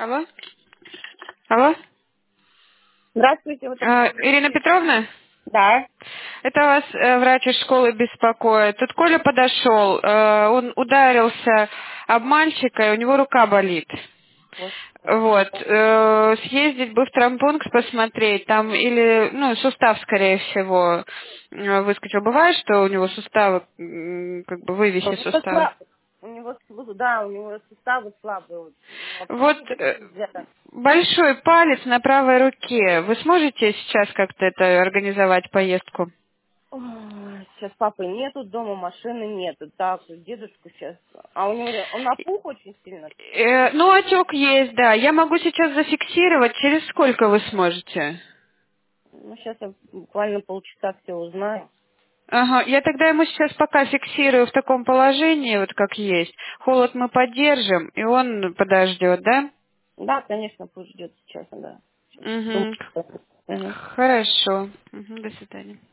Алло? Алло? Здравствуйте, вот это... Ирина Петровна? Да. Это вас врач из школы беспокоит. Тут Коля подошел, он ударился об мальчика, и у него рука болит. Господи. Вот, съездить бы в травмпункт посмотреть, там или, ну, сустав, скорее всего, выскочил. Бывает, что у него суставы, как бы У вывихи него суставов? да, у него суставы слабые очень. Вообще Вот никак нельзя. большой палец на правой руке. Вы сможете сейчас как-то это организовать поездку? Ой, сейчас папы нету, дома машины нету. Так, дедушку сейчас. А у него он опух очень сильно. Ну, отек есть, да. Я могу сейчас зафиксировать. Через сколько вы сможете? Ну, сейчас я буквально полчаса все узнаю. Ага, я тогда ему сейчас пока фиксирую в таком положении, вот как есть. Холод мы поддержим, и он подождет, да? Да, конечно, пусть ждет сейчас, да. Сейчас. Угу. Мгм. Хорошо. Мгм, до свидания.